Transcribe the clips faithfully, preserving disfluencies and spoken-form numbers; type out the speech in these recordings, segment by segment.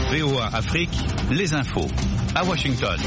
V O A Afrique, les infos. À Washington.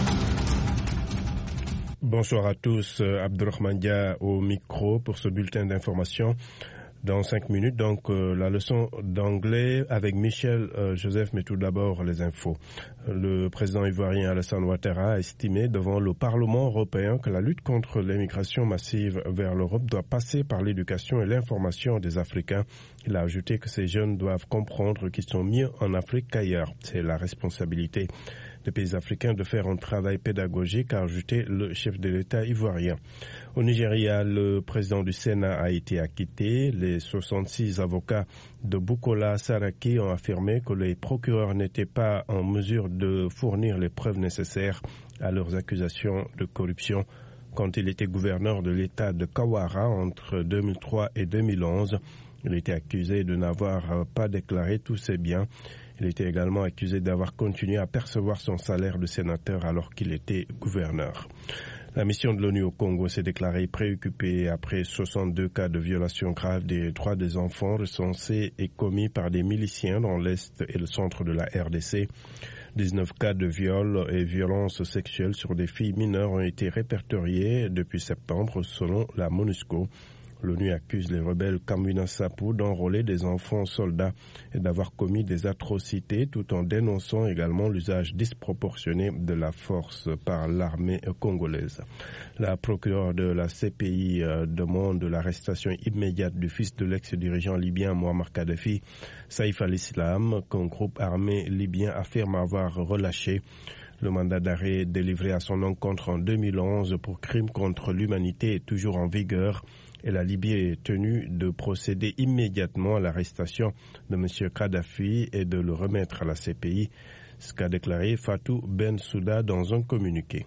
Bonsoir à tous. Abdurrahman Dia au micro pour ce bulletin d'information. Dans cinq minutes, donc, euh, la leçon d'anglais avec Michel euh, Joseph, mais tout d'abord les infos. Le président ivoirien Alassane Ouattara a estimé devant le Parlement européen que la lutte contre l'immigration massive vers l'Europe doit passer par l'éducation et l'information des Africains. Il a ajouté que ces jeunes doivent comprendre qu'ils sont mieux en Afrique qu'ailleurs. C'est la responsabilité des pays africains de faire un travail pédagogique, a ajouté le chef de l'État ivoirien. Au Nigeria, le président du Sénat a été acquitté. Les soixante-six avocats de Bukola Saraki ont affirmé que les procureurs n'étaient pas en mesure de fournir les preuves nécessaires à leurs accusations de corruption quand il était gouverneur de l'État de Kawara entre deux mille trois et deux mille onze. Il était accusé de n'avoir pas déclaré tous ses biens. Il était également accusé d'avoir continué à percevoir son salaire de sénateur alors qu'il était gouverneur. La mission de l'ONU au Congo s'est déclarée préoccupée après soixante-deux cas de violation grave des droits des enfants recensés et commis par des miliciens dans l'Est et le centre de la R D C. dix-neuf cas de viol et violences sexuelles sur des filles mineures ont été répertoriés depuis septembre selon la MONUSCO. L'ONU accuse les rebelles Kamwina Nsapu d'enrôler des enfants soldats et d'avoir commis des atrocités tout en dénonçant également l'usage disproportionné de la force par l'armée congolaise. La procureure de la C P I demande l'arrestation immédiate du fils de l'ex-dirigeant libyen Muammar Kadhafi, Saïf al-Islam, qu'un groupe armé libyen affirme avoir relâché. Le mandat d'arrêt délivré à son encontre en deux mille onze pour crime contre l'humanité est toujours en vigueur et la Libye est tenue de procéder immédiatement à l'arrestation de M. Kadhafi et de le remettre à la C P I, ce qu'a déclaré Fatou Bensouda dans un communiqué.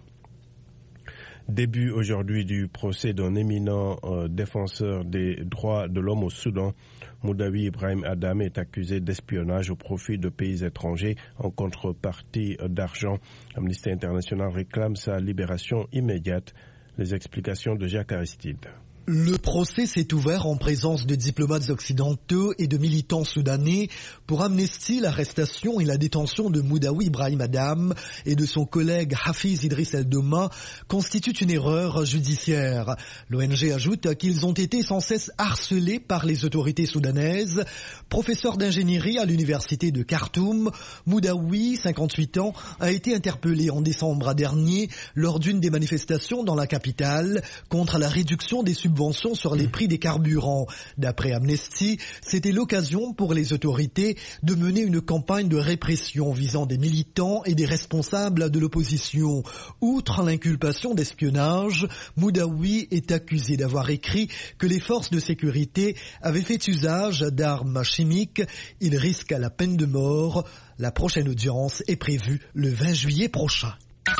Début aujourd'hui du procès d'un éminent euh, défenseur des droits de l'homme au Soudan. Moudawi Ibrahim Adam est accusé d'espionnage au profit de pays étrangers en contrepartie d'argent. Amnesty International réclame sa libération immédiate. Les explications de Jacques Aristide. Le procès s'est ouvert en présence de diplomates occidentaux et de militants soudanais. Pour Amnesty, l'arrestation et la détention de Moudawi Ibrahim Adam et de son collègue Hafiz Idriss El-Doma constituent une erreur judiciaire. L'O N G ajoute qu'ils ont été sans cesse harcelés par les autorités soudanaises. Professeur d'ingénierie à l'université de Khartoum, Moudawi, cinquante-huit ans, a été interpellé en décembre dernier lors d'une des manifestations dans la capitale contre la réduction des subventions sur les prix des carburants. D'après Amnesty, c'était l'occasion pour les autorités de mener une campagne de répression visant des militants et des responsables de l'opposition. Outre l'inculpation d'espionnage, Moudawi est accusé d'avoir écrit que les forces de sécurité avaient fait usage d'armes chimiques. Il risque la peine de mort. La prochaine audience est prévue le vingt juillet prochain.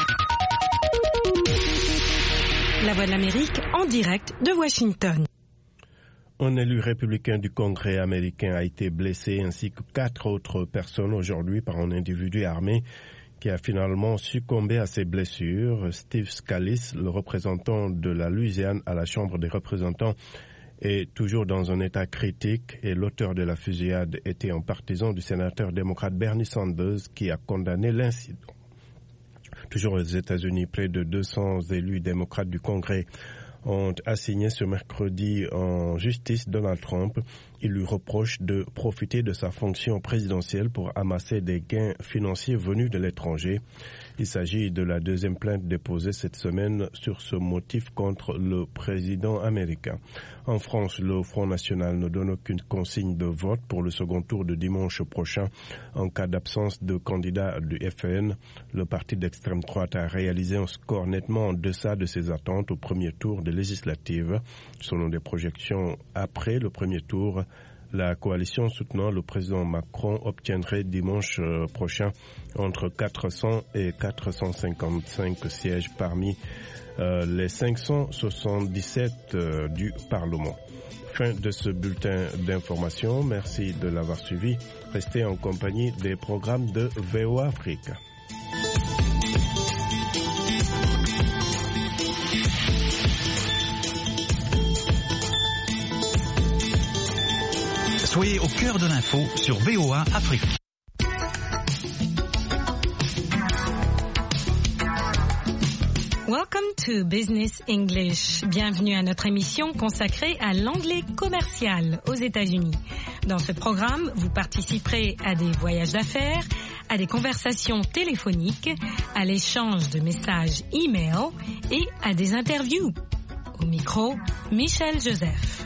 La Voix de l'Amérique en direct de Washington. Un élu républicain du Congrès américain a été blessé ainsi que quatre autres personnes aujourd'hui par un individu armé qui a finalement succombé à ses blessures. Steve Scalise, le représentant de la Louisiane à la Chambre des représentants, est toujours dans un état critique et l'auteur de la fusillade était un partisan du sénateur démocrate Bernie Sanders qui a condamné l'incident. Toujours aux États-Unis, près de deux cents élus démocrates du Congrès ont assigné ce mercredi en justice Donald Trump. Il lui reproche de profiter de sa fonction présidentielle pour amasser des gains financiers venus de l'étranger. Il s'agit de la deuxième plainte déposée cette semaine sur ce motif contre le président américain. En France, le Front National ne donne aucune consigne de vote pour le second tour de dimanche prochain. En cas d'absence de candidat du F N, le parti d'extrême droite a réalisé un score nettement en deçà de ses attentes au premier tour des législatives. Selon des projections après le premier tour, la coalition soutenant le président Macron obtiendrait dimanche prochain entre quatre cents et quatre cent cinquante-cinq sièges parmi euh, les cinq cent soixante-dix-sept euh, du Parlement. Fin de ce bulletin d'information. Merci de l'avoir suivi. Restez en compagnie des programmes de V O A Afrique. Soyez au cœur de l'info sur V O A Afrique. Welcome to Business English. Bienvenue à notre émission consacrée à l'anglais commercial aux États-Unis. Dans ce programme, vous participerez à des voyages d'affaires, à des conversations téléphoniques, à l'échange de messages e-mail et à des interviews. Au micro, Michel Joseph.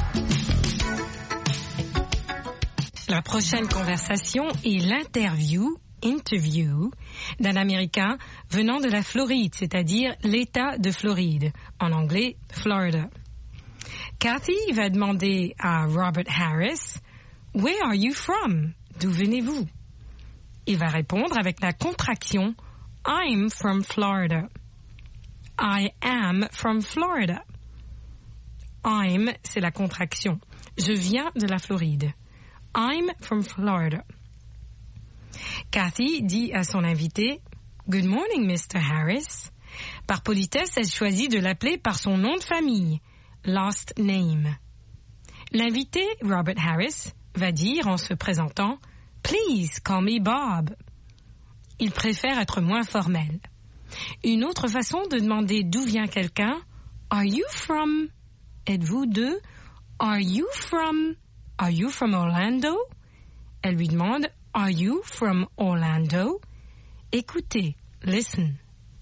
La prochaine conversation est l'interview, interview, d'un Américain venant de la Floride, c'est-à-dire l'État de Floride, en anglais, Florida. Kathy va demander à Robert Harris, « Where are you from? » D'où venez-vous? Il va répondre avec la contraction « I'm from Florida ». I am from Florida. I'm, c'est la contraction. Je viens de la Floride. I'm from Florida. Kathy dit à son invité, Good morning, Mister Harris. Par politesse, elle choisit de l'appeler par son nom de famille, last name. L'invité, Robert Harris, va dire en se présentant, Please call me Bob. Il préfère être moins formel. Une autre façon de demander d'où vient quelqu'un, Are you from? Êtes-vous de? Are you from? Are you from Orlando? Elle lui demande, Are you from Orlando? Écoutez, listen.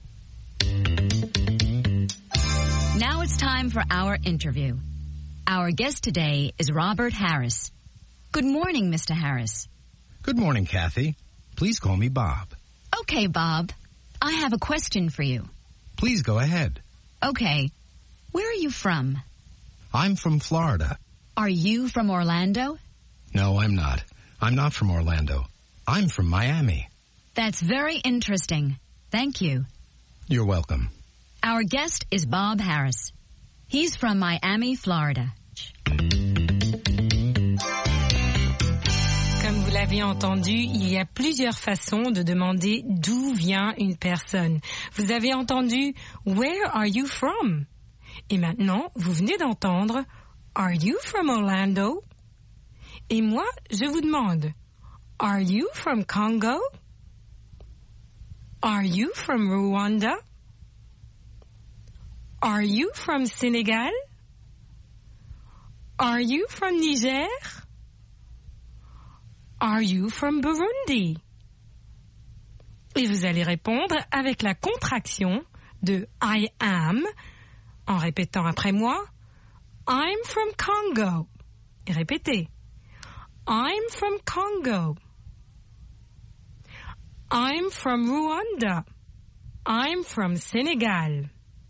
Now it's time for our interview. Our guest today is Robert Harris. Good morning, Mister Harris. Good morning, Kathy. Please call me Bob. Okay, Bob. I have a question for you. Please go ahead. Okay. Where are you from? I'm from Florida. Are you from Orlando? No, I'm not. I'm not from Orlando. I'm from Miami. That's very interesting. Thank you. You're welcome. Our guest is Bob Harris. He's from Miami, Florida. Comme vous l'avez entendu, il y a plusieurs façons de demander d'où vient une personne. Vous avez entendu « Where are you from ?» Et maintenant, vous venez d'entendre « Are you from Orlando? » Et moi, je vous demande « Are you from Congo? Are you from Rwanda? Are you from Sénégal? Are you from Niger? Are you from Burundi? » Et vous allez répondre avec la contraction de I am, en répétant après moi, I'm from Congo. Et répétez, I'm from Congo. I'm from Rwanda. I'm from Sénégal.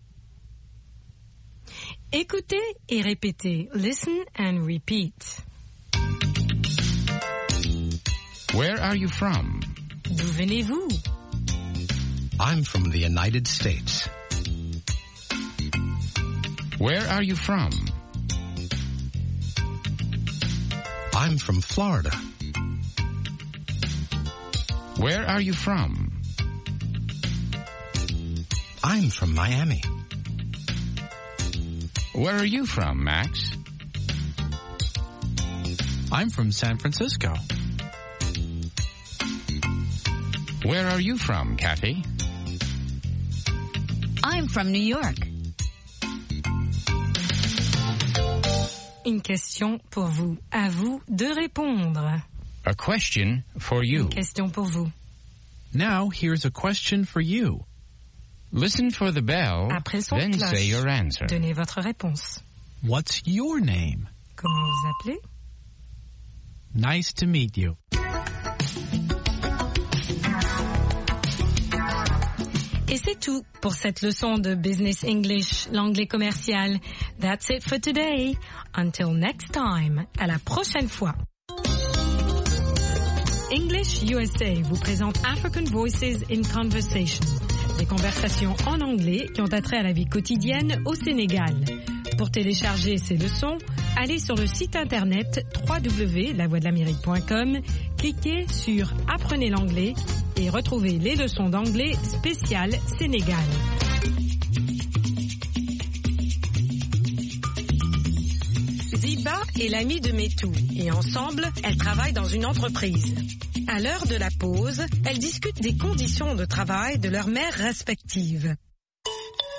Écoutez et répétez. Listen and repeat. Where are you from? D'où venez-vous? I'm from the United States. Where are you from? I'm from Florida. Where are you from? I'm from Miami. Where are you from, Max? I'm from San Francisco. Where are you from, Kathy? I'm from New York. Une question pour vous. À vous de répondre. A question for you. Une question pour vous. Now here's a question for you. Listen for the bell, Après son then cloche, say your answer. donnez votre réponse. What's your name? Comment vous appelez? Nice to meet you. Et c'est tout pour cette leçon de Business English, l'anglais commercial. That's it for today. Until next time. À la prochaine fois. English U S A vous présente African Voices in Conversation. Des conversations en anglais qui ont attrait à la vie quotidienne au Sénégal. Pour télécharger ces leçons, allez sur le site internet w w w point la voix de l'amérique point com, cliquez sur Apprenez l'anglais et retrouvez les leçons d'anglais spéciales Sénégal. Ziba est l'amie de Metou et ensemble, elles travaillent dans une entreprise. À l'heure de la pause, elles discutent des conditions de travail de leurs mères respectives.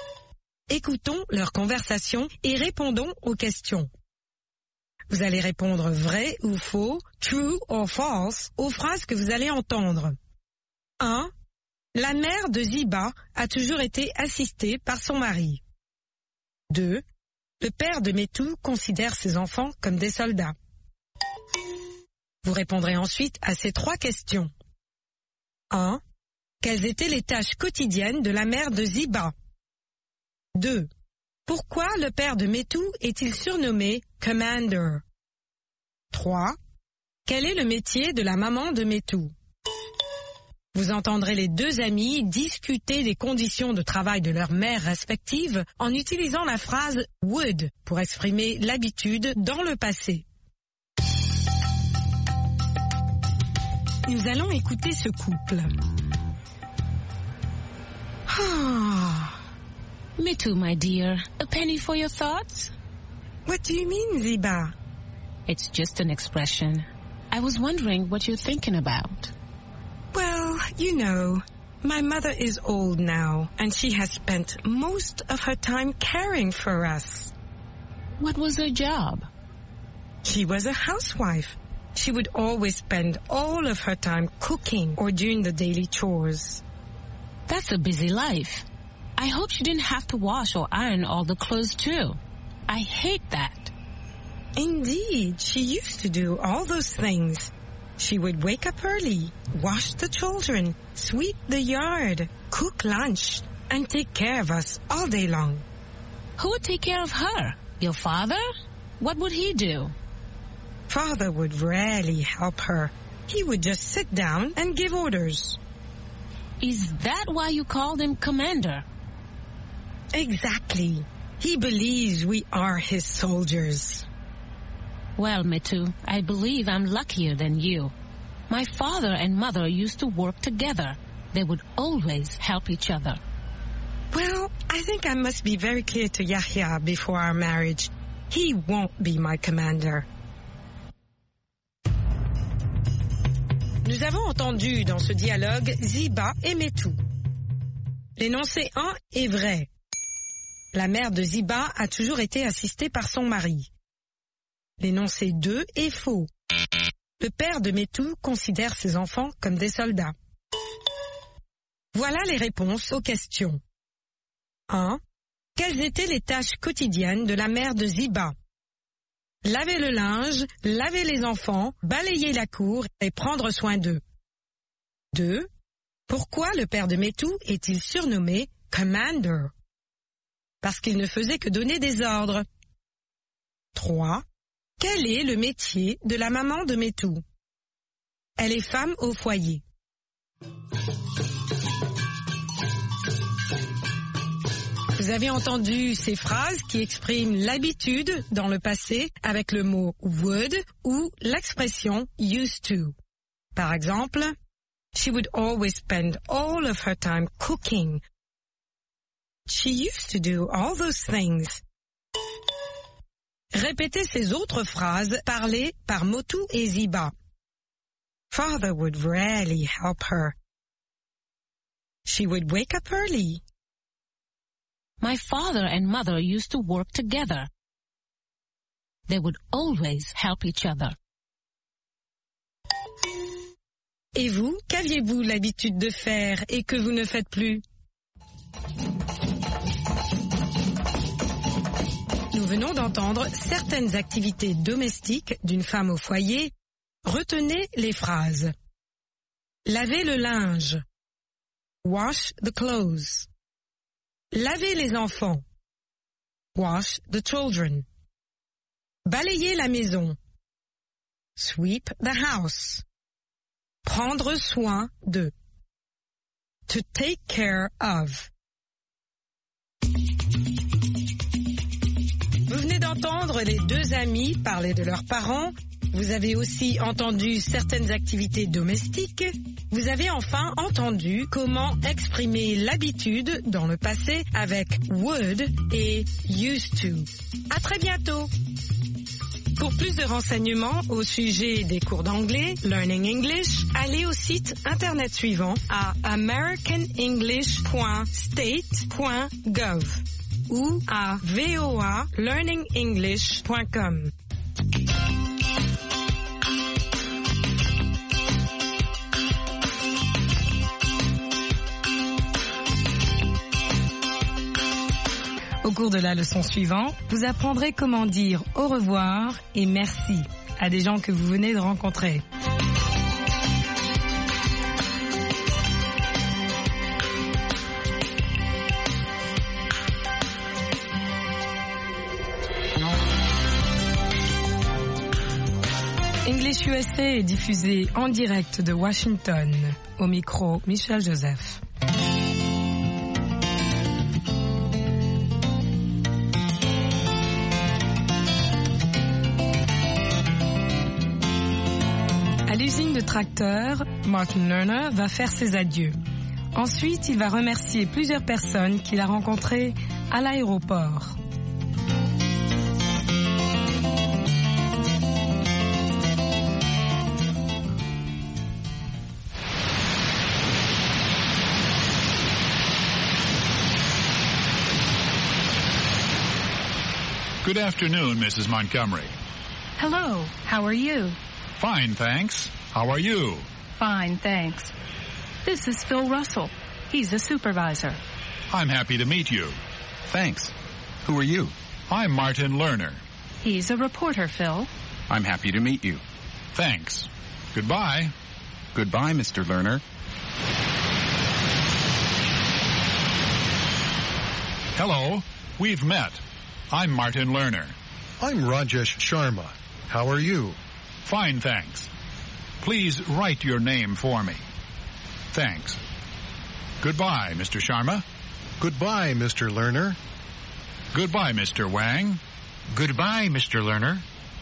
écoutons leur conversation et répondons aux questions. Vous allez répondre vrai ou faux, true or false, aux phrases que vous allez entendre. un. La mère de Ziba a toujours été assistée par son mari. deux. Le père de Métou considère ses enfants comme des soldats. Vous répondrez ensuite à ces trois questions. un. Quelles étaient les tâches quotidiennes de la mère de Ziba? deux. Pourquoi le père de Métou est-il surnommé Commander? trois. Quel est le métier de la maman de Métou? Vous entendrez les deux amis discuter des conditions de travail de leurs mères respectives en utilisant la phrase would pour exprimer l'habitude dans le passé. Nous allons écouter ce couple. Ah. Métou, my dear, a penny for your thoughts? What do you mean, Ziba? It's just an expression. I was wondering what you're thinking about. Well, you know, my mother is old now, and she has spent most of her time caring for us. What was her job? She was a housewife. She would always spend all of her time cooking or doing the daily chores. That's a busy life. I hope she didn't have to wash or iron all the clothes too. I hate that. Indeed, she used to do all those things. She would wake up early, wash the children, sweep the yard, cook lunch, and take care of us all day long. Who would take care of her? Your father? What would he do? Father would rarely help her. He would just sit down and give orders. Is that why you called him Commander? Exactly. He believes we are his soldiers. Well, Métou, I believe I'm luckier than you. My father and mother used to work together. They would always help each other. Well, I think I must be very clear to Yahya before our marriage. He won't be my commander. Nous avons entendu dans ce dialogue Ziba et Métou. L'énoncé un est vrai. La mère de Ziba a toujours été assistée par son mari. L'énoncé deux est faux. Le père de Métou considère ses enfants comme des soldats. Voilà les réponses aux questions. un. Quelles étaient les tâches quotidiennes de la mère de Ziba? Laver le linge, laver les enfants, balayer la cour et prendre soin d'eux. deux. Pourquoi le père de Métou est-il surnommé Commander? Parce qu'il ne faisait que donner des ordres. trois. Quel est le métier de la maman de Métou? Elle est femme au foyer. Vous avez entendu ces phrases qui expriment l'habitude dans le passé avec le mot would ou l'expression used to. Par exemple, she would always spend all of her time cooking. She used to do all those things. Répétez ces autres phrases parlées par Métou et Ziba. Father would rarely help her. She would wake up early. My father and mother used to work together. They would always help each other. Et vous, qu'aviez-vous l'habitude de faire et que vous ne faites plus? Nous venons d'entendre certaines activités domestiques d'une femme au foyer. Retenez les phrases. Laver le linge. Wash the clothes. Laver les enfants. Wash the children. Balayer la maison. Sweep the house. Prendre soin de. To take care of. Vous venez d'entendre les deux amis parler de leurs parents. Vous avez aussi entendu certaines activités domestiques. Vous avez enfin entendu comment exprimer l'habitude dans le passé avec would et used to. À très bientôt. Pour plus de renseignements au sujet des cours d'anglais, Learning English, allez au site internet suivant à american english point state point gov. ou à v o a learning english point com. Au cours de la leçon suivante, vous apprendrez comment dire au revoir et merci à des gens que vous venez de rencontrer. English U S A est diffusé en direct de Washington. Au micro, Michel Joseph. À l'usine de tracteurs, Martin Lerner va faire ses adieux. Ensuite, il va remercier plusieurs personnes qu'il a rencontrées à l'aéroport. Good afternoon, Missus Montgomery. Hello, how are you? Fine, thanks. How are you? Fine, thanks. This is Phil Russell. He's a supervisor. I'm happy to meet you. Thanks. Who are you? I'm Martin Lerner. He's a reporter, Phil. I'm happy to meet you. Thanks. Goodbye. Goodbye, Mister Lerner. Hello. We've met. I'm Martin Lerner. I'm Rajesh Sharma. How are you? Fine, thanks. Please write your name for me. Thanks. Goodbye, Mister Sharma. Goodbye, Mister Lerner. Goodbye, Mister Wang. Goodbye, Mister Lerner.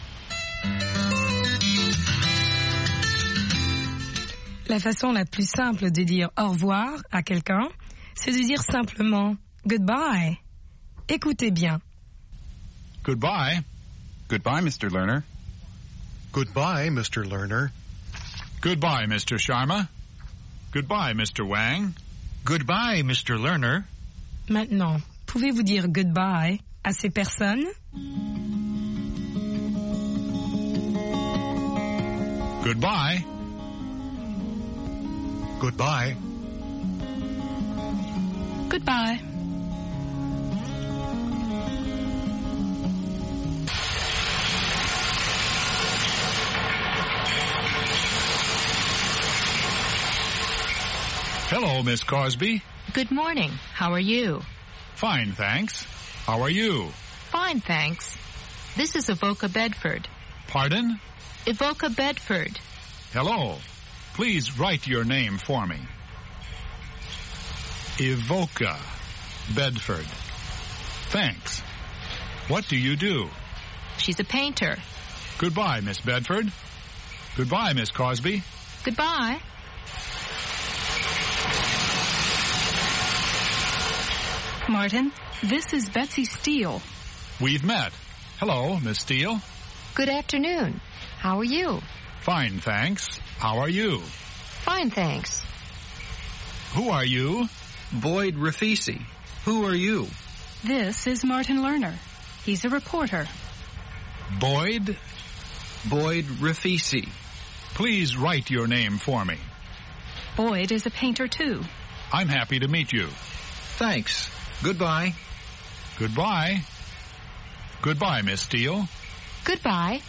La façon la plus simple de dire au revoir à quelqu'un, c'est de dire simplement goodbye. Écoutez bien. Goodbye. Goodbye, Mister Lerner. Goodbye, Mister Lerner. Goodbye, Mister Sharma. Goodbye, Mister Wang. Goodbye, Mister Lerner. Maintenant, pouvez-vous dire goodbye à ces personnes? Goodbye. Goodbye. Goodbye. Hello, Miss Cosby. Good morning. How are you? Fine, thanks. How are you? Fine, thanks. This is Avoca Bedford. Pardon? Avoca Bedford. Hello. Please write your name for me. Evoca Bedford. Thanks. What do you do? She's a painter. Goodbye, Miss Bedford. Goodbye, Miss Cosby. Goodbye. Martin, this is Betsy Steele. We've met. Hello, Miss Steele. Good afternoon. How are you? Fine, thanks. How are you? Fine, thanks. Who are you? Boyd Rafisi. Who are you? This is Martin Lerner. He's a reporter. Boyd? Boyd Rafisi. Please write your name for me. Boyd is a painter, too. I'm happy to meet you. Thanks. Goodbye. Goodbye. Goodbye, Miss Steele. Goodbye.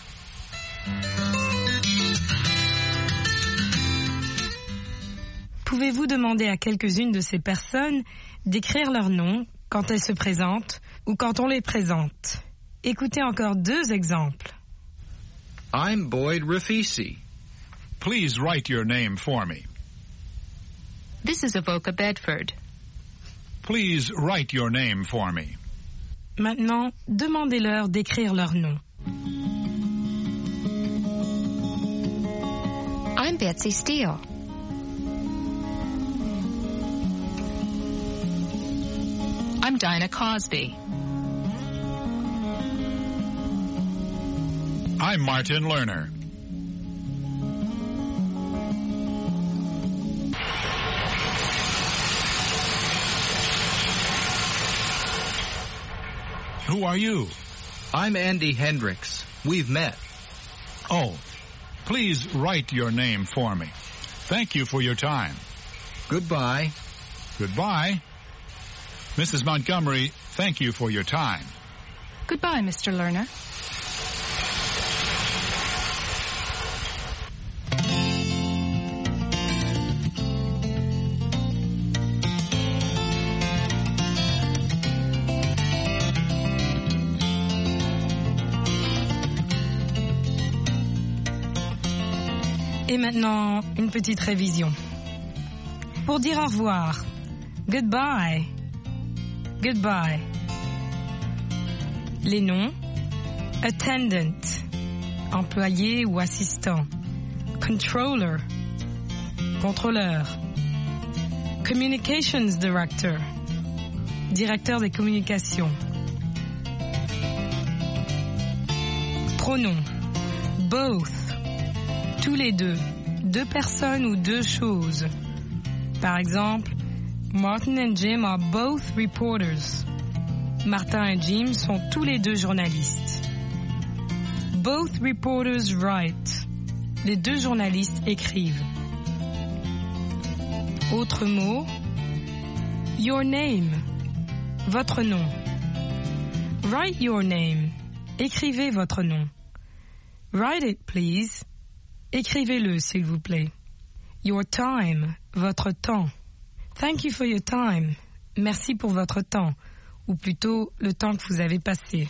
Pouvez-vous demander à quelques-unes de ces personnes d'écrire leur nom quand elles se présentent ou quand on les présente? Écoutez encore deux exemples. I'm Boyd Rafisi. Please write your name for me. This is Avoca Bedford. Please write your name for me. Maintenant, demandez-leur d'écrire leur nom. I'm Betsy Steele. I'm Dinah Cosby. I'm Martin Lerner. Who are you? I'm Andy Hendricks. We've met. Oh, please write your name for me. Thank you for your time. Goodbye. Goodbye. Missus Montgomery, thank you for your time. Goodbye, Mister Lerner. Et maintenant, une petite révision. Pour dire au revoir, goodbye, goodbye. Les noms, attendant, employé ou assistant, controller, contrôleur, communications director, directeur des communications. Pronoms, both, tous les deux, deux personnes ou deux choses. Par exemple, Martin and Jim are both reporters. Martin et Jim sont tous les deux journalistes. Both reporters write. Les deux journalistes écrivent. Autre mot, your name, votre nom. Write your name, écrivez votre nom. Write it, please. Écrivez-le, s'il vous plaît. Your time, votre temps. Thank you for your time. Merci pour votre temps, ou plutôt le temps que vous avez passé.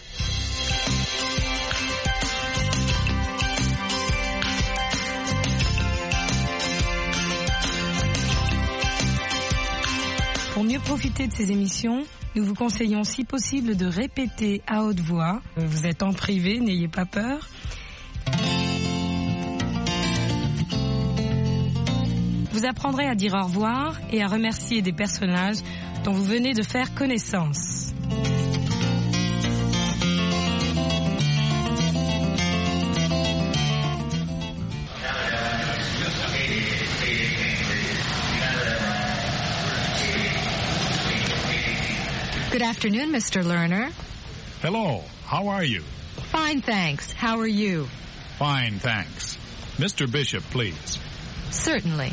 Pour mieux profiter de ces émissions, nous vous conseillons si possible de répéter à haute voix. Vous êtes en privé, n'ayez pas peur. Vous apprendrez à dire au revoir et à remercier des personnages dont vous venez de faire connaissance. Good afternoon, Mister Lerner. Hello, how are you? Fine, thanks. How are you? Fine, thanks. Mister Bishop, please. Certainly.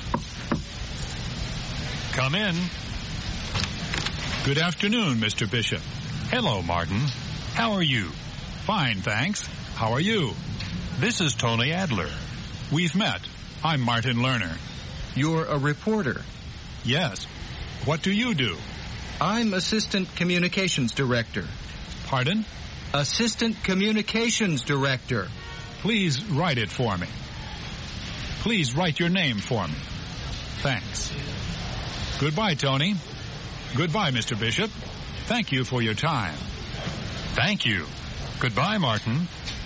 Come in. Good afternoon, Mister Bishop. Hello, Martin. How are you? Fine, thanks. How are you? This is Tony Adler. We've met. I'm Martin Lerner. You're a reporter? Yes. What do you do? I'm Assistant Communications Director. Pardon? Assistant Communications Director. Please write it for me. Please write your name for me. Thanks. Goodbye, Tony. Goodbye, Mister Bishop. Thank you for your time. Thank you. Goodbye, Martin.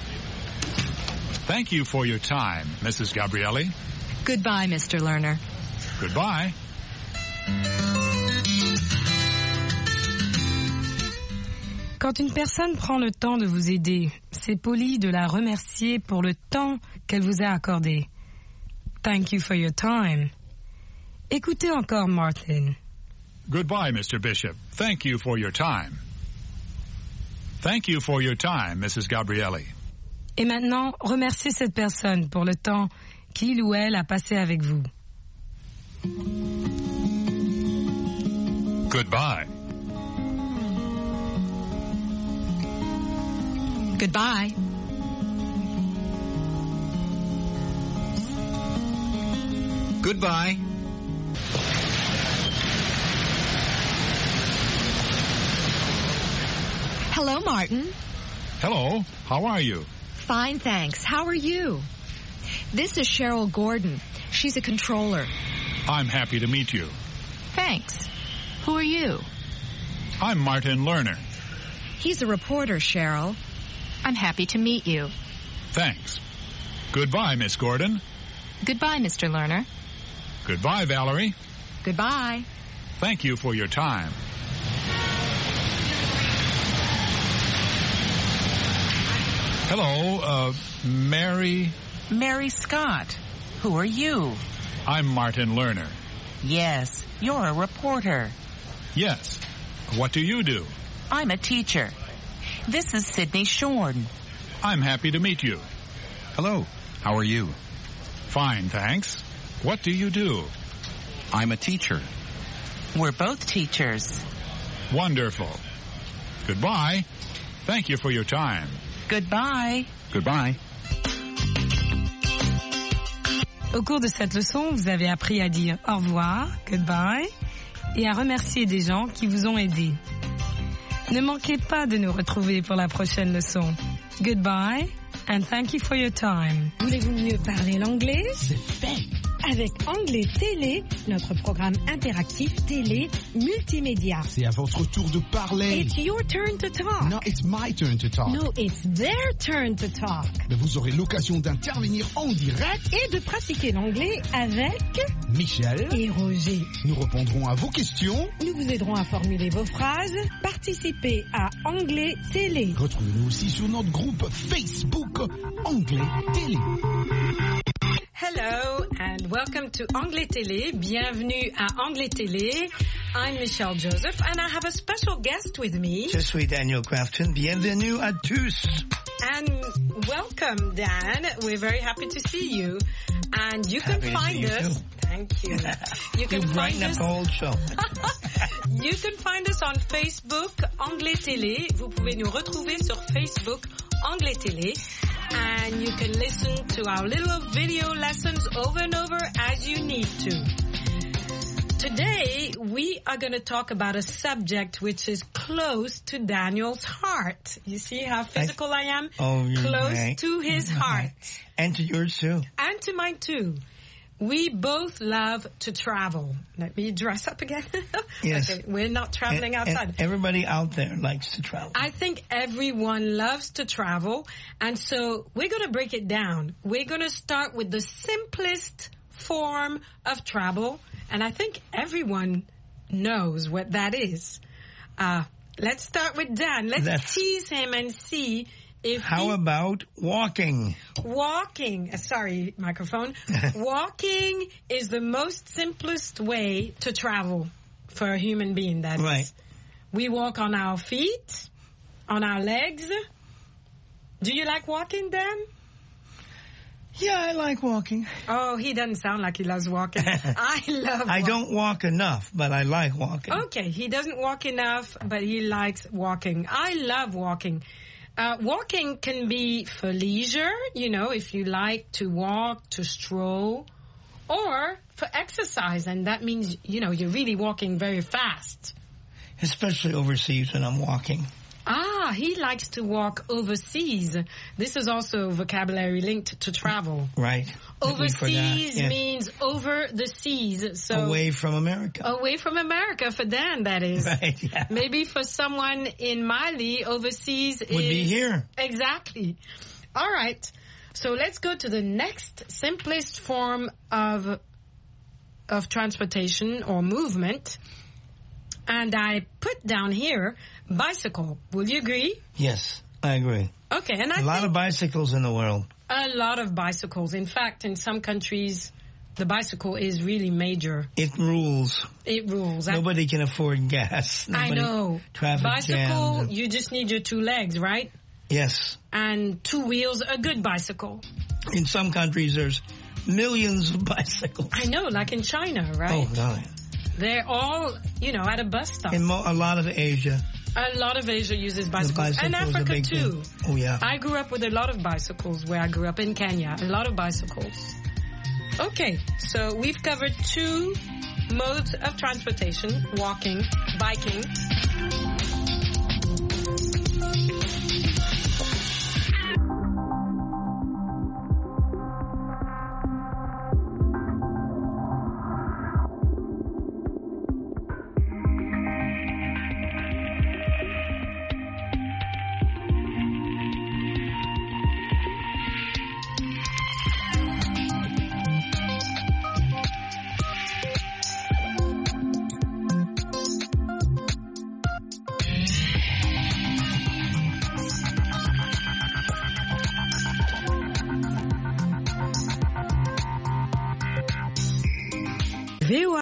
Thank you for your time, Missus Gabrielli. Goodbye, Mister Lerner. Goodbye. Quand une personne prend le temps de vous aider, c'est poli de la remercier pour le temps qu'elle vous a accordé. Thank you for your time. Écoutez encore Martin. Goodbye, Mister Bishop. Thank you for your time. Thank you for your time, Missus Gabrielli. Et maintenant, remerciez cette personne pour le temps qu'il ou elle a passé avec vous. Goodbye. Goodbye. Goodbye. Hello, Martin. Hello. How are you? Fine, thanks. How are you? This is Cheryl Gordon. She's a controller. I'm happy to meet you. Thanks. Who are you? I'm Martin Lerner. He's a reporter, Cheryl. I'm happy to meet you. Thanks. Goodbye, Miss Gordon. Goodbye, Mister Lerner. Goodbye, Valerie. Goodbye. Thank you for your time. Hello, uh, Mary... Mary Scott. Who are you? I'm Martin Lerner. Yes, you're a reporter. Yes. What do you do? I'm a teacher. This is Sydney Shorn. I'm happy to meet you. Hello. How are you? Fine, thanks. What do you do? I'm a teacher. We're both teachers. Wonderful. Goodbye. Thank you for your time. Goodbye. Goodbye. Au cours de cette leçon, vous avez appris à dire au revoir, goodbye, et à remercier des gens qui vous ont aidé. Ne manquez pas de nous retrouver pour la prochaine leçon. Goodbye, and thank you for your time. Voulez-vous mieux parler l'anglais? C'est fait! Avec Anglais Télé, notre programme interactif télé multimédia. C'est à votre tour de parler. It's your turn to talk. No, it's my turn to talk. No, it's their turn to talk. Mais vous aurez l'occasion d'intervenir en direct et de pratiquer l'anglais avec Michel et Roger. Nous répondrons à vos questions. Nous vous aiderons à formuler vos phrases. Participez à Anglais Télé. Retrouvez-nous aussi sur notre groupe Facebook Anglais Télé. Hello and welcome to Anglais Télé. Bienvenue à Anglais Télé. I'm Michelle Joseph and I have a special guest with me. Je suis Daniel Crafton. Bienvenue à tous. And welcome, Dan. We're very happy to see you. And you can happy find to see us. You too. Thank you. You can you find brighten us. up the whole show. You can find us on Facebook Anglais Télé. Vous pouvez nous retrouver sur Facebook Anglais Télé. And you can listen to our little video lessons over and over as you need to. Today, we are going to talk about a subject which is close to Daniel's heart. You see how physical I, I am? Oh, you're Close right. to his heart. And to yours too. And to mine too. We both love to travel. Let me dress up again. Yes. Okay, we're not traveling and, outside. And everybody out there likes to travel. I think everyone loves to travel. And so we're going to break it down. We're going to start with the simplest form of travel. And I think everyone knows what that is. Uh, let's start with Dan. Let's That's... tease him and see if How he... about walking? Walking, uh, sorry, microphone. Walking is the most simplest way to travel for a human being, that right. is. We walk on our feet, on our legs. Do you like walking, Dan? Yeah, I like walking. Oh, he doesn't sound like he loves walking. I love walking. I don't walk enough, but I like walking. Okay, he doesn't walk enough, but he likes walking. I love walking. Uh, walking can be for leisure, you know, if you like to walk, to stroll, or for exercise, and that means, you know, you're really walking very fast. Especially overseas when I'm walking. Ah, he likes to walk overseas. This is also vocabulary linked to travel. Right. Overseas yes. means over the seas. So away from America. Away from America for Dan, that is. Right, yeah. Maybe for someone in Mali, overseas Would is... be here. Exactly. All right. So let's go to the next simplest form of of transportation or movement. And I put down here bicycle. Will you agree? Yes, I agree. Okay, and I a lot think of bicycles in the world. A lot of bicycles. In fact, in some countries, the bicycle is really major. It rules. It rules. Nobody I, can afford gas. Nobody, I know. Traffic bicycle, jams. You just need your two legs, right? Yes. And two wheels, a good bicycle. In some countries, there's millions of bicycles. I know, like in China, right? Oh, God. They're all, you know, at a bus stop. In mo- a lot of Asia. A lot of Asia uses bicycles. And Africa, too. Thing. Oh, yeah. I grew up with a lot of bicycles where I grew up in Kenya. A lot of bicycles. Okay, so we've covered two modes of transportation, walking, biking.